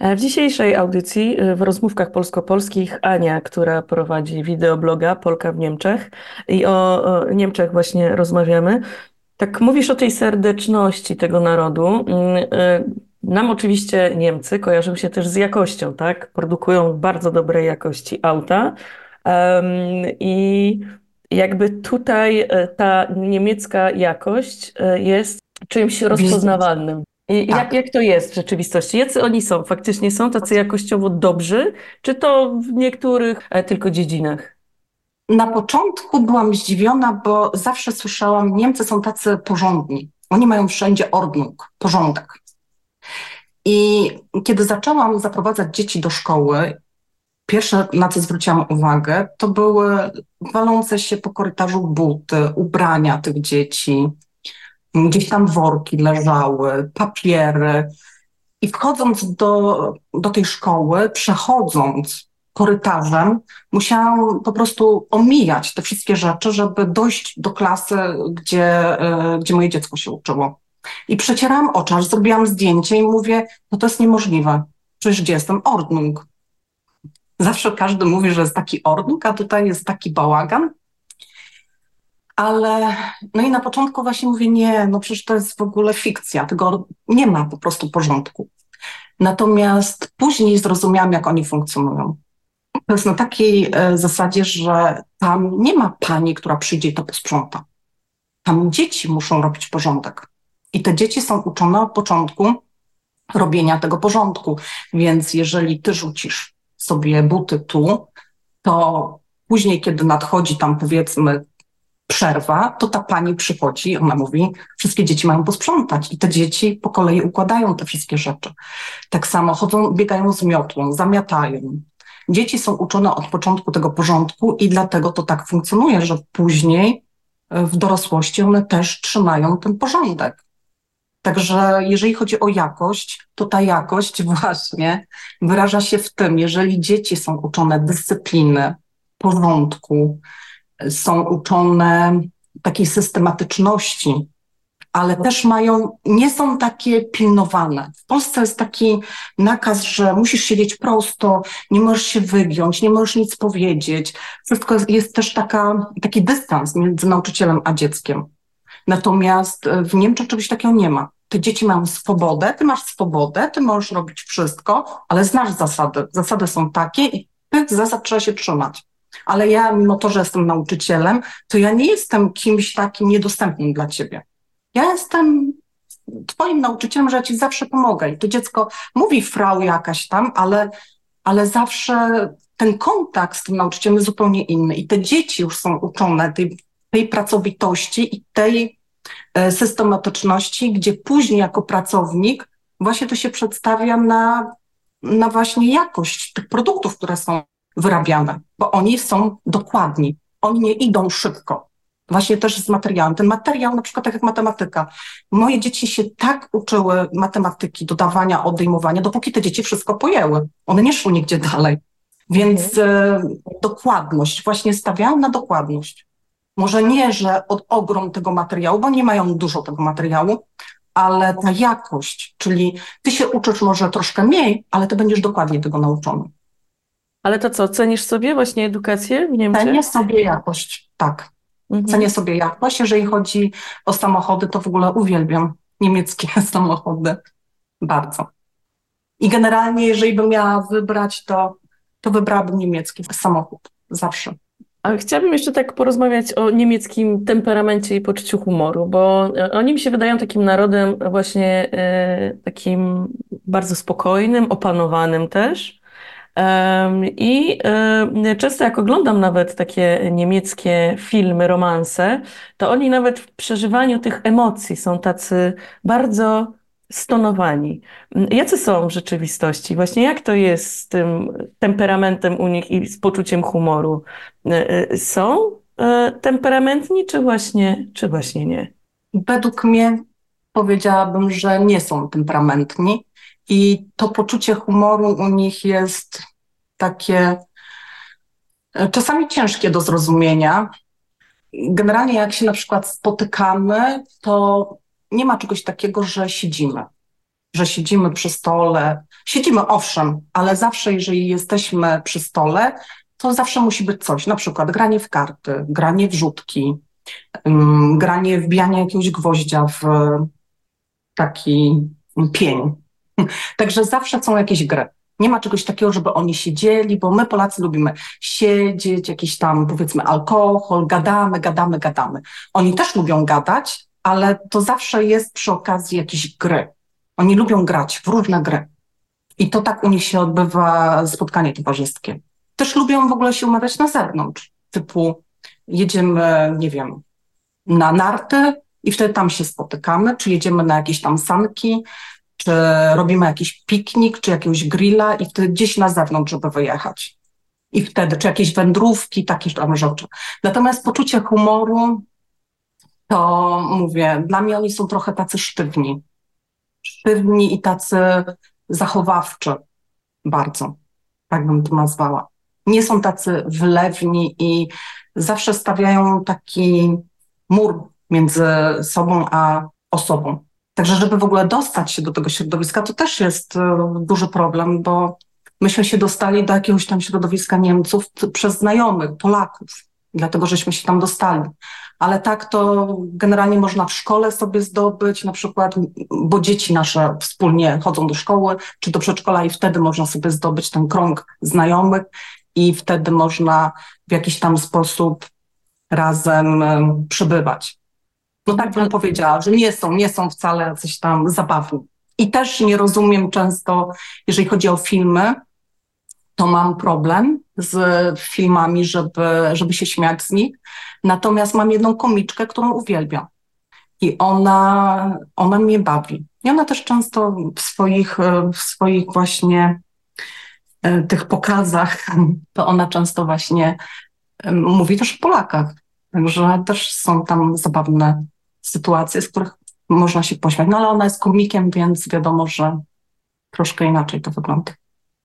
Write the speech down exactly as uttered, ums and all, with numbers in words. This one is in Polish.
W dzisiejszej audycji w rozmówkach polsko-polskich Ania, która prowadzi wideobloga Polka w Niemczech i o, o Niemczech właśnie rozmawiamy. Tak mówisz o tej serdeczności tego narodu. Mm, y, Nam oczywiście Niemcy kojarzą się też z jakością, tak? Produkują bardzo dobrej jakości auta. Em, I jakby tutaj e, ta niemiecka jakość e, jest czymś Wizyt. rozpoznawalnym. I jak, Tak. jak to jest w rzeczywistości? Jacy oni są? Faktycznie są tacy jakościowo dobrzy? Czy to w niektórych e, tylko dziedzinach? Na początku byłam zdziwiona, bo zawsze słyszałam, Niemcy są tacy porządni. Oni mają wszędzie Ordnung, porządek. I kiedy zaczęłam zaprowadzać dzieci do szkoły, pierwsze, na co zwróciłam uwagę, to były walące się po korytarzu buty, ubrania tych dzieci. Gdzieś tam worki leżały, papiery. I wchodząc do, do tej szkoły, przechodząc korytarzem, musiałam po prostu omijać te wszystkie rzeczy, żeby dojść do klasy, gdzie, y, gdzie moje dziecko się uczyło. I przecierałam oczy, aż zrobiłam zdjęcie i mówię, no to jest niemożliwe. Przecież gdzie jestem? Ordnung. Zawsze każdy mówi, że jest taki ordnung, a tutaj jest taki bałagan. Ale no i na początku właśnie mówię, nie, no przecież to jest w ogóle fikcja, tego nie ma po prostu porządku. Natomiast później zrozumiałam, jak oni funkcjonują. To jest na takiej e, zasadzie, że tam nie ma pani, która przyjdzie i to posprząta. Tam dzieci muszą robić porządek. I te dzieci są uczone od początku robienia tego porządku. Więc jeżeli ty rzucisz sobie buty tu, to później, kiedy nadchodzi tam powiedzmy przerwa, to ta pani przychodzi i ona mówi, wszystkie dzieci mają posprzątać i te dzieci po kolei układają te wszystkie rzeczy. Tak samo chodzą, biegają z miotłą, zamiatają. Dzieci są uczone od początku tego porządku i dlatego to tak funkcjonuje, że później w dorosłości one też trzymają ten porządek. Także jeżeli chodzi o jakość, to ta jakość właśnie wyraża się w tym, jeżeli dzieci są uczone dyscypliny, porządku, są uczone takiej systematyczności, ale też mają, nie są takie pilnowane. W Polsce jest taki nakaz, że musisz siedzieć prosto, nie możesz się wygiąć, nie możesz nic powiedzieć. Wszystko jest, jest też taka, taki dystans między nauczycielem a dzieckiem. Natomiast w Niemczech czegoś takiego nie ma. Te dzieci mają swobodę, ty masz swobodę, ty możesz robić wszystko, ale znasz zasady. Zasady są takie i tych zasad trzeba się trzymać. Ale ja, mimo to, że jestem nauczycielem, to ja nie jestem kimś takim niedostępnym dla ciebie. Ja jestem twoim nauczycielem, że ja ci zawsze pomogę. I to dziecko mówi frau jakaś tam, ale, ale zawsze ten kontakt z tym nauczycielem jest zupełnie inny. I te dzieci już są uczone tej, tej pracowitości i tej e, systematyczności, gdzie później jako pracownik właśnie to się przedstawia na, na właśnie jakość tych produktów, które są wyrabiane, bo oni są dokładni. Oni nie idą szybko. Właśnie też z materiałem. Ten materiał, na przykład tak jak matematyka. Moje dzieci się tak uczyły matematyki, dodawania, odejmowania, dopóki te dzieci wszystko pojęły. One nie szły nigdzie dalej. Więc e, dokładność, właśnie stawiałam na dokładność. Może nie, że od ogrom tego materiału, bo nie mają dużo tego materiału, ale ta jakość, czyli ty się uczysz może troszkę mniej, ale ty będziesz dokładnie tego nauczony. Ale to co, cenisz sobie właśnie edukację w Niemczech? Cenię sobie jakość, tak. Cenię Mhm. sobie jakość. Jeżeli chodzi o samochody, to w ogóle uwielbiam niemieckie samochody. Bardzo. I generalnie, jeżeli bym miała wybrać, to, to wybrałabym niemiecki samochód. Zawsze. A chciałabym jeszcze tak porozmawiać o niemieckim temperamencie i poczuciu humoru, bo e, oni mi się wydają takim narodem właśnie e, takim bardzo spokojnym, opanowanym też. Em, I e, często jak oglądam nawet takie niemieckie filmy, romanse, to oni nawet w przeżywaniu tych emocji są tacy bardzo stonowani. M, Jacy są w rzeczywistości? Właśnie jak to jest z tym temperamentem u nich i z poczuciem humoru? E, e, Są e, temperamentni, czy właśnie, czy właśnie nie? Według mnie powiedziałabym, że nie są temperamentni i to poczucie humoru u nich jest takie e, czasami ciężkie do zrozumienia. Generalnie jak się na przykład spotykamy, to nie ma czegoś takiego, że siedzimy. że siedzimy przy stole. Siedzimy owszem, ale zawsze jeżeli jesteśmy przy stole, to zawsze musi być coś, na przykład granie w karty, granie w rzutki, um, granie, wbijanie jakiegoś gwoździa w taki pień. Także zawsze są jakieś gry. Nie ma czegoś takiego, żeby oni siedzieli, bo my Polacy lubimy siedzieć, jakiś tam powiedzmy alkohol, gadamy, gadamy, gadamy. Oni też lubią gadać, ale to zawsze jest przy okazji jakiejś gry. Oni lubią grać w różne gry. I to tak u nich się odbywa spotkanie towarzyskie. Też lubią w ogóle się umawiać na zewnątrz. Typu jedziemy, nie wiem, na narty i wtedy tam się spotykamy, czy jedziemy na jakieś tam sanki, czy robimy jakiś piknik, czy jakiegoś grilla i wtedy gdzieś na zewnątrz, żeby wyjechać. I wtedy, czy jakieś wędrówki, takie tam rzeczy. Natomiast poczucie humoru, to mówię, dla mnie oni są trochę tacy sztywni. Sztywni i tacy zachowawczy bardzo, tak bym to nazwała. Nie są tacy wylewni i zawsze stawiają taki mur między sobą a osobą. Także żeby w ogóle dostać się do tego środowiska, to też jest duży problem, bo myśmy się dostali do jakiegoś tam środowiska Niemców przez znajomych, Polaków, dlatego żeśmy się tam dostali. Ale tak to generalnie można w szkole sobie zdobyć, na przykład, bo dzieci nasze wspólnie chodzą do szkoły czy do przedszkola i wtedy można sobie zdobyć ten krąg znajomych i wtedy można w jakiś tam sposób razem przebywać. No tak bym powiedziała, że nie są, nie są wcale jacyś tam zabawni. I też nie rozumiem często, jeżeli chodzi o filmy, to mam problem z filmami, żeby, żeby się śmiać z nich. Natomiast mam jedną komiczkę, którą uwielbiam. I ona, ona mnie bawi. I ona też często w swoich, w swoich właśnie tych pokazach, to ona często właśnie mówi też o Polakach. Także też są tam zabawne sytuacje, z których można się pośmiać. No ale ona jest komikiem, więc wiadomo, że troszkę inaczej to wygląda.